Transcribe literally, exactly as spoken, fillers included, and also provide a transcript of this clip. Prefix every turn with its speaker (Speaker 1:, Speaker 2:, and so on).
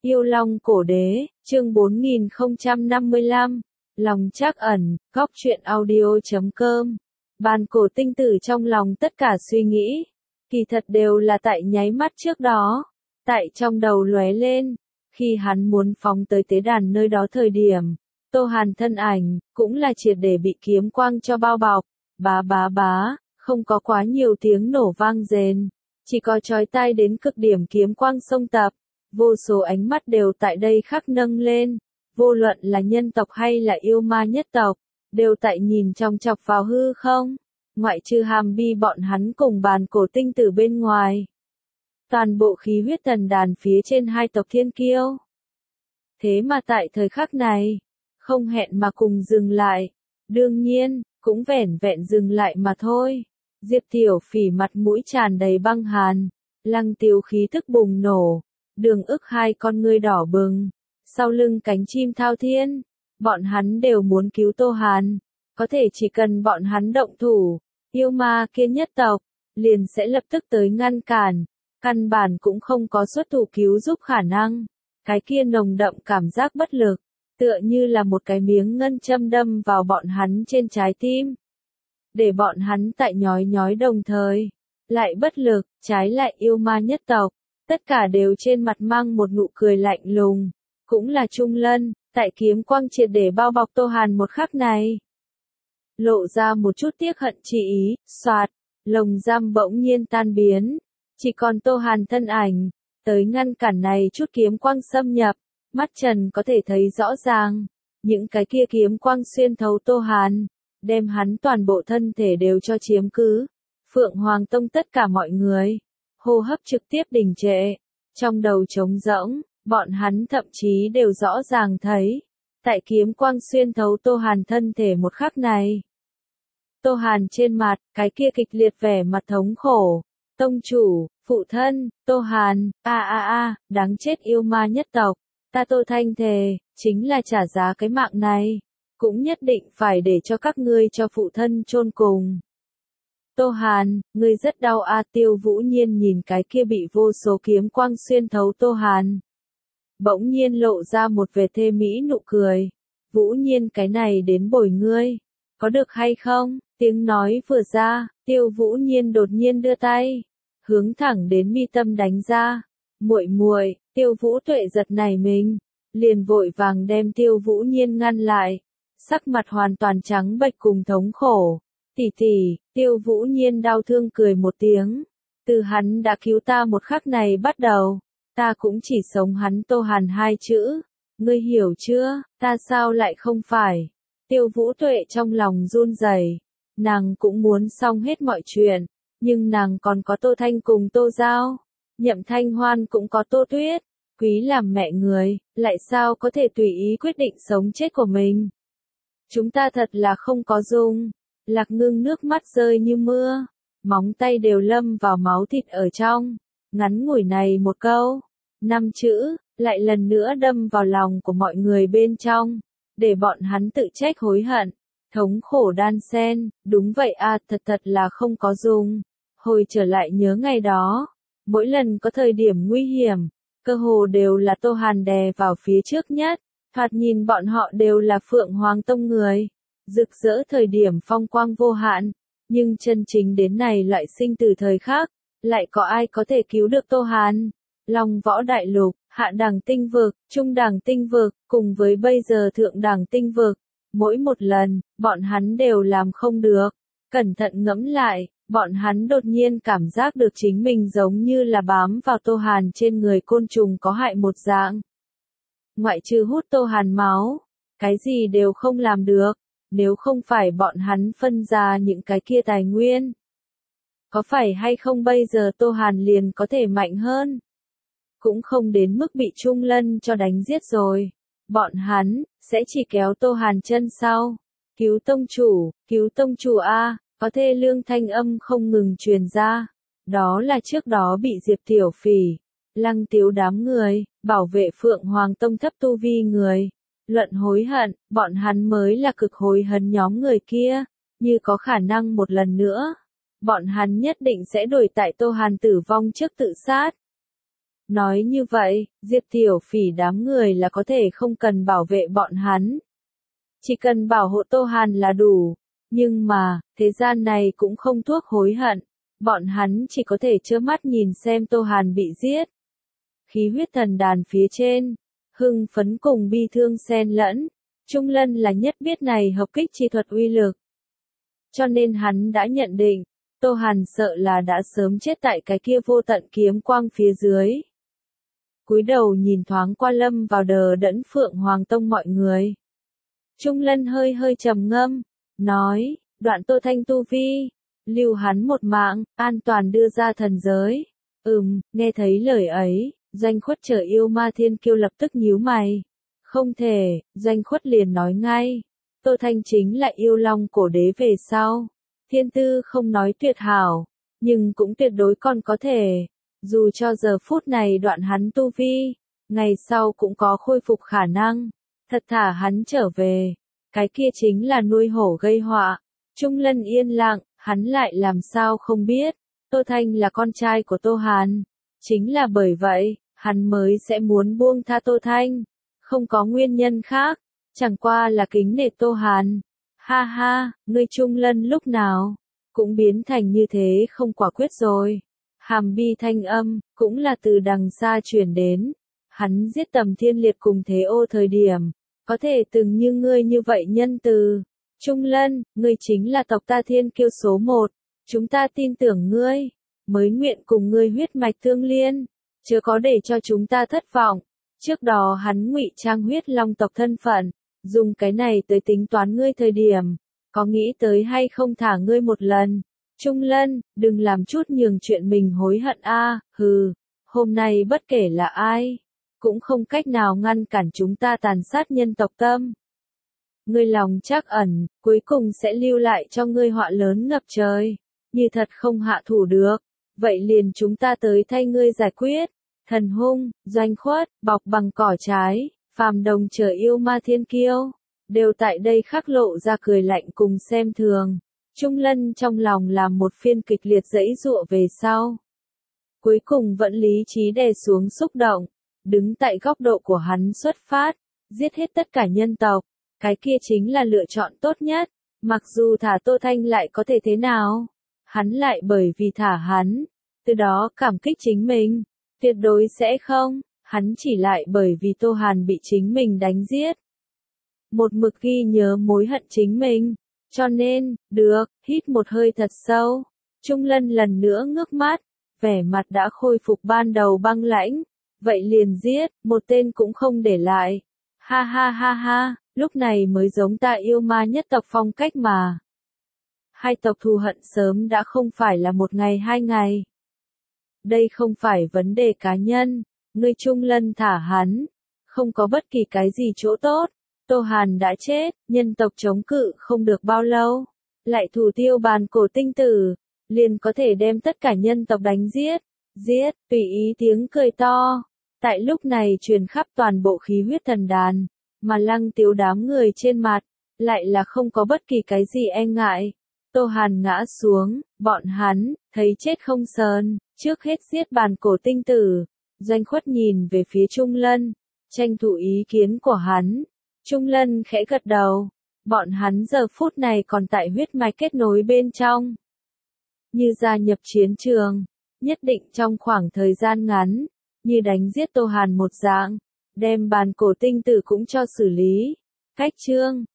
Speaker 1: Yêu Long Cổ Đế, chương bốn nghìn không trăm năm mươi lăm, Lòng Trắc Ẩn, góc truyện audio chấm com. Bàn cổ tinh tử trong lòng tất cả suy nghĩ, kỳ thật đều là tại nháy mắt trước đó, tại trong đầu lóe lên, khi hắn muốn phóng tới tế đàn nơi đó thời điểm, Tô Hàn thân ảnh, cũng là triệt để bị kiếm quang cho bao bọc, bá bá bá, không có quá nhiều tiếng nổ vang rền, chỉ có chói tai đến cực điểm kiếm quang xông tập. Vô số ánh mắt đều tại đây khắc nâng lên, vô luận là nhân tộc hay là yêu ma nhất tộc, đều tại nhìn trong chọc vào hư không, ngoại trừ Hàm Bi bọn hắn cùng bàn cổ tinh tử bên ngoài. Toàn bộ khí huyết thần đàn phía trên hai tộc thiên kiêu. Thế mà tại thời khắc này, không hẹn mà cùng dừng lại, đương nhiên, cũng vẻn vẹn dừng lại mà thôi. Diệp Tiểu Phỉ mặt mũi tràn đầy băng hàn, Lăng Tiêu khí thức bùng nổ. Đường ức hai con ngươi đỏ bừng, sau lưng cánh chim thao thiên, bọn hắn đều muốn cứu Tô Hàn, có thể chỉ cần bọn hắn động thủ, yêu ma kia nhất tộc, liền sẽ lập tức tới ngăn cản, căn bản cũng không có xuất thủ cứu giúp khả năng, cái kia nồng đậm cảm giác bất lực, tựa như là một cái miếng ngân châm đâm vào bọn hắn trên trái tim, để bọn hắn tại nhói nhói đồng thời, lại bất lực, trái lại yêu ma nhất tộc. Tất cả đều trên mặt mang một nụ cười lạnh lùng, cũng là Trung Lân, tại kiếm quang triệt để bao bọc Tô Hàn một khắc này. Lộ ra một chút tiếc hận chi ý, soạt, lồng giam bỗng nhiên tan biến, chỉ còn Tô Hàn thân ảnh, tới ngăn cản này chút kiếm quang xâm nhập, mắt Trần có thể thấy rõ ràng, những cái kia kiếm quang xuyên thấu Tô Hàn, đem hắn toàn bộ thân thể đều cho chiếm cứ, Phượng Hoàng Tông tất cả mọi người. Hô hấp trực tiếp đình trệ, trong đầu trống rỗng, bọn hắn thậm chí đều rõ ràng thấy, tại kiếm quang xuyên thấu Tô Hàn thân thể một khắc này. Tô Hàn trên mặt, cái kia kịch liệt vẻ mặt thống khổ, tông chủ, phụ thân, Tô Hàn, a a a, đáng chết yêu ma nhất tộc, ta Tô Thanh thề, chính là trả giá cái mạng này, cũng nhất định phải để cho các ngươi cho phụ thân chôn cùng. Tô Hàn, ngươi rất đau a Tiêu Vũ Nhiên nhìn cái kia bị vô số kiếm quang xuyên thấu Tô Hàn. Bỗng nhiên lộ ra một vẻ thê mỹ nụ cười. Vũ Nhiên cái này đến bồi ngươi. Có được hay không? Tiếng nói vừa ra, Tiêu Vũ Nhiên đột nhiên đưa tay. Hướng thẳng đến mi tâm đánh ra. Muội muội, Tiêu Vũ Tuệ giật nảy mình. Liền vội vàng đem Tiêu Vũ Nhiên ngăn lại. Sắc mặt hoàn toàn trắng bệch cùng thống khổ. Tỷ tỷ, Tiêu Vũ Nhiên đau thương cười một tiếng. Từ hắn đã cứu ta một khắc này bắt đầu, ta cũng chỉ sống hắn Tô Hàn hai chữ. Ngươi hiểu chưa, ta sao lại không phải? Tiêu Vũ Tuệ trong lòng run rẩy, nàng cũng muốn xong hết mọi chuyện, nhưng nàng còn có Tô Thanh cùng Tô Giao. Nhậm Thanh Hoan cũng có Tô Tuyết, quý làm mẹ người, lại sao có thể tùy ý quyết định sống chết của mình? Chúng ta thật là không có dung. Lạc Ngưng nước mắt rơi như mưa, móng tay đều lâm vào máu thịt ở trong, ngắn ngủi này một câu, năm chữ, lại lần nữa đâm vào lòng của mọi người bên trong, để bọn hắn tự trách hối hận, thống khổ đan xen, đúng vậy a thật thật là không có dùng, hồi trở lại nhớ ngày đó, mỗi lần có thời điểm nguy hiểm, cơ hồ đều là Tô Hàn đè vào phía trước nhất, thoạt nhìn bọn họ đều là Phượng Hoàng Tông người. Rực rỡ thời điểm phong quang vô hạn, nhưng chân chính đến này loại sinh tử thời khắc, lại có ai có thể cứu được Tô Hàn? Long Võ Đại Lục, hạ đẳng tinh vực, trung đẳng tinh vực, cùng với bây giờ thượng đẳng tinh vực, mỗi một lần, bọn hắn đều làm không được. Cẩn thận ngẫm lại, bọn hắn đột nhiên cảm giác được chính mình giống như là bám vào Tô Hàn trên người côn trùng có hại một dạng. Ngoại trừ hút Tô Hàn máu, cái gì đều không làm được. Nếu không phải bọn hắn phân ra những cái kia tài nguyên, có phải hay không bây giờ Tô Hàn liền có thể mạnh hơn? Cũng không đến mức bị Trung Lân cho đánh giết rồi. Bọn hắn, sẽ chỉ kéo Tô Hàn chân sau. Cứu tông chủ, cứu tông chủ A, có thê lương thanh âm không ngừng truyền ra. Đó là trước đó bị Diệp Tiểu Phỉ, Lăng Tiếu đám người, bảo vệ Phượng Hoàng Tông thấp tu vi người. Luận hối hận, bọn hắn mới là cực hối hận nhóm người kia, như có khả năng một lần nữa. Bọn hắn nhất định sẽ đuổi tại Tô Hàn tử vong trước tự sát. Nói như vậy, Diệp Tiểu Phỉ đám người là có thể không cần bảo vệ bọn hắn. Chỉ cần bảo hộ Tô Hàn là đủ. Nhưng mà, thế gian này cũng không thuốc hối hận. Bọn hắn chỉ có thể trơ mắt nhìn xem Tô Hàn bị giết. Khí huyết thần đàn phía trên, hưng phấn cùng bi thương xen lẫn. Trung Lân là nhất biết này hợp kích chi thuật uy lực. Cho nên hắn đã nhận định, Tô Hàn sợ là đã sớm chết tại cái kia vô tận kiếm quang phía dưới. Cúi đầu nhìn thoáng qua lâm vào đờ đẫn Phượng Hoàng Tông mọi người. Trung Lân hơi hơi trầm ngâm, nói, đoạn Tô Thanh tu vi, lưu hắn một mạng, an toàn đưa ra thần giới. Ừm, nghe thấy lời ấy, Doanh Khuất chờ yêu ma thiên kiêu lập tức nhíu mày. Không thể, Doanh Khuất liền nói ngay. Tô Thanh chính là yêu long cổ đế về sau. Thiên tư không nói tuyệt hảo, nhưng cũng tuyệt đối còn có thể. Dù cho giờ phút này đoạn hắn tu vi, ngày sau cũng có khôi phục khả năng. Thật thả hắn trở về, cái kia chính là nuôi hổ gây họa. Trung Lân yên lặng, hắn lại làm sao không biết. Tô Thanh là con trai của Tô Hàn. Chính là bởi vậy, hắn mới sẽ muốn buông tha Tô Thanh. Không có nguyên nhân khác, chẳng qua là kính nể Tô Hàn. Ha ha, ngươi Trung Lân lúc nào cũng biến thành như thế không quả quyết rồi. Hàm bi thanh âm, cũng là từ đằng xa truyền đến. Hắn giết Tầm Thiên Liệt cùng Thế Ô thời điểm, có thể từng như ngươi như vậy nhân từ. Trung Lân, ngươi chính là tộc ta thiên kiêu số một. Chúng ta tin tưởng ngươi, mới nguyện cùng ngươi huyết mạch tương liên. Chưa có để cho chúng ta thất vọng. Trước đó hắn ngụy trang huyết long tộc thân phận, dùng cái này tới tính toán ngươi thời điểm, có nghĩ tới hay không thả ngươi một lần. Trung Lân, đừng làm chút nhường chuyện mình hối hận a, à, hừ, hôm nay bất kể là ai, cũng không cách nào ngăn cản chúng ta tàn sát nhân tộc tâm. Ngươi lòng trắc ẩn, cuối cùng sẽ lưu lại cho ngươi họa lớn ngập trời, như thật không hạ thủ được, vậy liền chúng ta tới thay ngươi giải quyết. Thần Hung, Doanh Khuất, bọc bằng cỏ trái, phàm đồng chờ yêu ma thiên kiêu, đều tại đây khắc lộ ra cười lạnh cùng xem thường. Trung Lân trong lòng làm một phiên kịch liệt dãy dụa về sau. Cuối cùng vẫn lý trí đè xuống xúc động, đứng tại góc độ của hắn xuất phát, giết hết tất cả nhân tộc, cái kia chính là lựa chọn tốt nhất, mặc dù thả Tô Thanh lại có thể thế nào, hắn lại bởi vì thả hắn, từ đó cảm kích chính mình, tuyệt đối sẽ không, hắn chỉ lại bởi vì Tô Hàn bị chính mình đánh giết. Một mực ghi nhớ mối hận chính mình. Cho nên, được, hít một hơi thật sâu. Trung Lân lần nữa ngước mắt, vẻ mặt đã khôi phục ban đầu băng lãnh. Vậy liền giết, một tên cũng không để lại. Ha ha ha ha, lúc này mới giống ta yêu ma nhất tộc phong cách mà. Hai tộc thù hận sớm đã không phải là một ngày hai ngày. Đây không phải vấn đề cá nhân, ngươi Trung Lân thả hắn, không có bất kỳ cái gì chỗ tốt. Tô Hàn đã chết, nhân tộc chống cự không được bao lâu, lại thủ tiêu bàn cổ tinh tử, liền có thể đem tất cả nhân tộc đánh giết, giết, tùy ý tiếng cười to, tại lúc này truyền khắp toàn bộ khí huyết thần đàn, mà Lăng Tiếu đám người trên mặt, lại là không có bất kỳ cái gì e ngại. Tô Hàn ngã xuống, bọn hắn, thấy chết không sờn, trước hết giết bàn cổ tinh tử, Doanh Khuất nhìn về phía Trung Lân, tranh thủ ý kiến của hắn. Trung Lân khẽ gật đầu, bọn hắn giờ phút này còn tại huyết mạch kết nối bên trong. Như gia nhập chiến trường, nhất định trong khoảng thời gian ngắn, như đánh giết Tô Hàn một dạng, đem bàn cổ tinh tử cũng cho xử lý. Cách chương